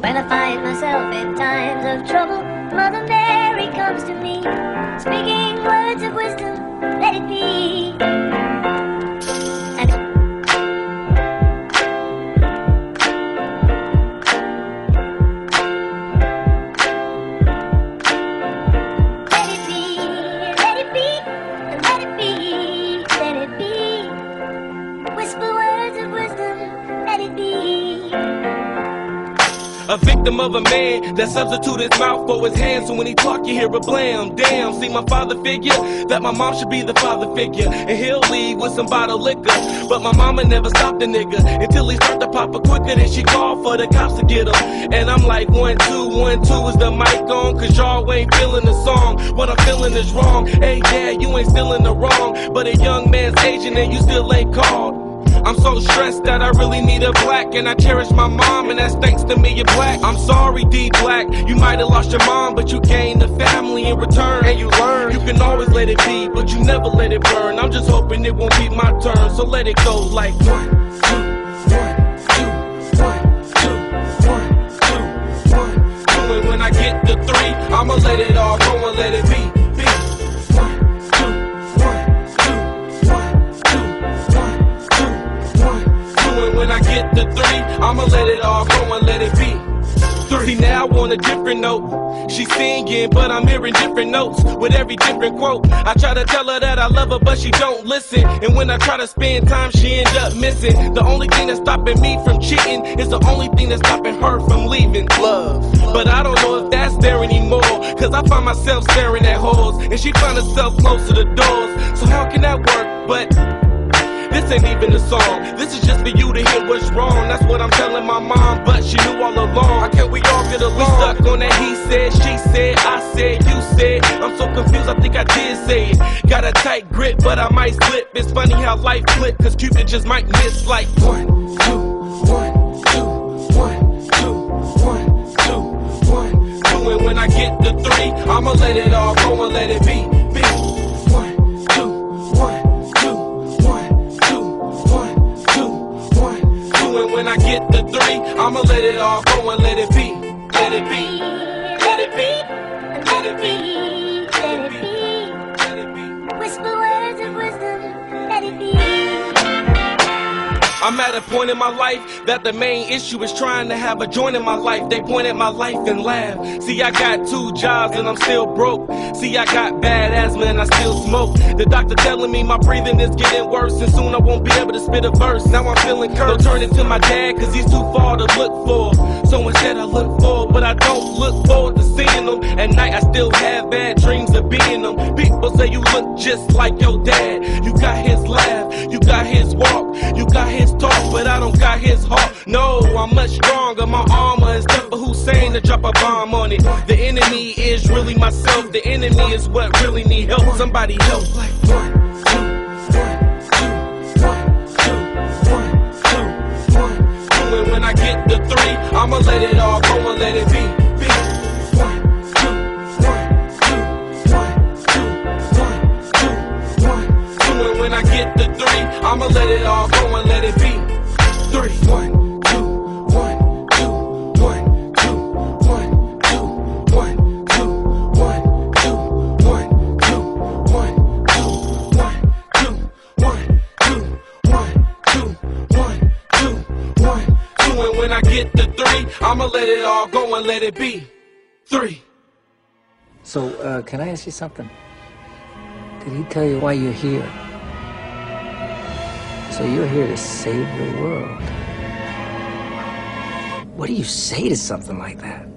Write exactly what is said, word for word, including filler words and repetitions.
When I find myself in times of trouble, Mother Mary comes to me, speaking words of wisdom, let it be. And let it be, let it be, let it be, let it be. Whisper words of wisdom, let it be. A victim of a man that substituted his mouth for his hands, so when he talk you hear a blam. Damn, see my father figure, that my mom should be the father figure, and he'll leave with some bottled liquor. But my mama never stopped the nigga until he start to pop it quicker than she called for the cops to get him. And I'm like, one, two, one, two, is the mic on? Cause y'all ain't feeling the song. What I'm feeling is wrong. Hey, yeah, you ain't still in the wrong, but a young man's aging and you still ain't called. I'm so stressed that I really need a black, and I cherish my mom, and that's thanks to me, you're black. I'm sorry, D Black, you might have lost your mom, but you gained a family in return, and you learn. You can always let it be, but you never let it burn. I'm just hoping it won't be my turn, so let it go like one, two, one, two, one, two, one, two, one, two. And when I get to three, I'ma let it all go and let it be. When I get to three, I'ma let it all go and let it be. Three. See, now on a different note, she's singing, but I'm hearing different notes with every different quote. I try to tell her that I love her, but she don't listen. And when I try to spend time, she ends up missing. The only thing that's stopping me from cheating is the only thing that's stopping her from leaving. Love. But I don't know if that's there anymore, cause I find myself staring at holes, and she find herself close to the doors. So how can that work? But this ain't even a song, this is just for you to hear what's wrong. That's what I'm telling my mom, but she knew all along. How can we all get along? We stuck on that he said, she said, I said, you said. I'm so confused, I think I did say it. Got a tight grip, but I might slip. It's funny how life flip, cause Cupid just might miss like one, two, one, two, one, two, one, two, one, two. And when I get to three, I'ma let it all go and let it be. When I get to three, I'ma let it all go and let it be. Let it be. Let it be. Let it be. Let it be. Let it be. Whisper words of wisdom, let it be. I'm at a point in my life that the main issue is trying to have a joint in my life. They point at my life and laugh. See, I got two jobs and I'm still broke. See, I got bad asthma and I still smoke. The doctor telling me my breathing is getting worse, and soon I won't be able to spit a verse. Now I'm feeling cursed. Don't turn into my dad, cause he's too far to look for. So instead I look forward, but I don't look forward to seeing them. At night I still have bad dreams of being them. People say you look just like your dad. You got his laugh, you got his walk, you got his talk, but I don't got his heart. No, I'm much stronger. My armor is tough for Hussein to drop a bomb on it. The enemy is really myself. The enemy is what really need help. Somebody help. Like one, two, one, two, one, two, one, two, one, two. And when I get to three, I'ma let it all go and let it be. When I get to three, I'ma let it all go and let it be. Three, one, two, one, two, one, two, one, two, one, two, one, two, one, two, one, two, one, two, one, two, one, two, one, two, one, two. And when I get to three, I'ma let it all go and let it be. Three. So, uh, can I ask you something? Did he tell you why you're here? So you're here to save the world. What do you say to something like that?